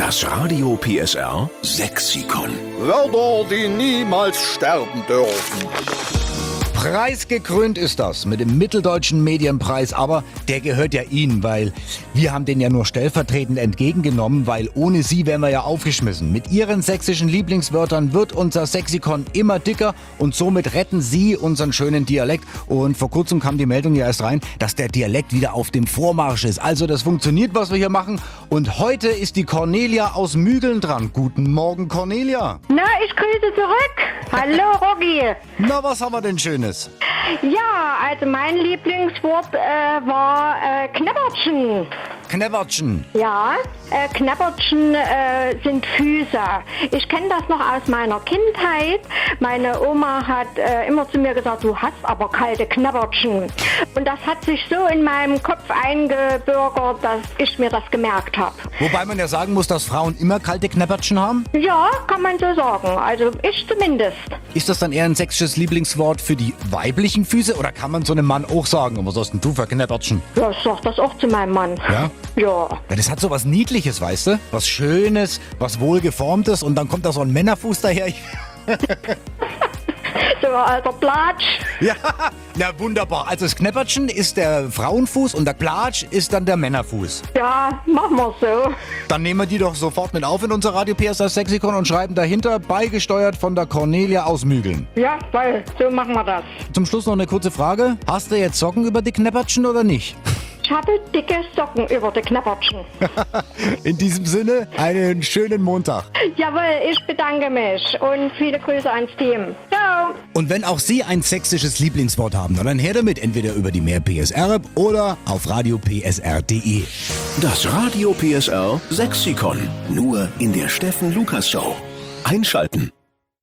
Das Radio PSR Sexikon. Wörter, die niemals sterben dürfen. Preisgekrönt ist das mit dem Mitteldeutschen Medienpreis, aber der gehört ja Ihnen, weil wir haben den ja nur stellvertretend entgegengenommen, weil ohne Sie wären wir ja aufgeschmissen. Mit Ihren sächsischen Lieblingswörtern wird unser Sexikon immer dicker und somit retten Sie unseren schönen Dialekt. Und vor kurzem kam die Meldung ja erst rein, dass der Dialekt wieder auf dem Vormarsch ist. Also das funktioniert, was wir hier machen. Und heute ist die Cornelia aus Mügeln dran. Guten Morgen, Cornelia. Na, ich grüße zurück. Hallo, Rocky. Na, was haben wir denn Schönes? Ja, also mein Lieblingswort war Knäppertchen. Knäppertchen. Ja, Knäppertchen sind Füße. Ich kenne das noch aus meiner Kindheit. Meine Oma hat immer zu mir gesagt, du hast aber kalte Knäppertchen. Und das hat sich so in meinem Kopf eingebürgert, dass ich mir das gemerkt habe. Wobei man ja sagen muss, dass Frauen immer kalte Knäppertchen haben. Ja, kann man so sagen. Also ich zumindest. Ist das dann eher ein sächsisches Lieblingswort für die weiblichen Füße oder kann man so einem Mann auch sagen, was hast denn du für Knäppertchen? Ja, ich sag das auch zu meinem Mann. Ja? Ja. Ja, das hat so was Niedliches, weißt du? Was Schönes, was Wohlgeformtes und dann kommt da so ein Männerfuß daher. So, alter Platsch. Ja, na wunderbar. Also das Knäppertchen ist der Frauenfuß und der Platsch ist dann der Männerfuß. Ja, machen wir so. Dann nehmen wir die doch sofort mit auf in unser Radio PSR Sexikon und schreiben dahinter, beigesteuert von der Cornelia aus Mügeln. Ja, weil so machen wir das. Zum Schluss noch eine kurze Frage. Hast du jetzt Socken über die Knäppertchen oder nicht? Ich habe dicke Socken über die Knäppertchen. In diesem Sinne, einen schönen Montag. Jawohl, ich bedanke mich und viele Grüße ans Team. Ciao. Und wenn auch Sie ein sächsisches Lieblingswort haben, dann her damit, entweder über die Mehr PSR oder auf radiopsr.de. Das Radio PSR Sexikon. Nur in der Steffen Lukas Show. Einschalten.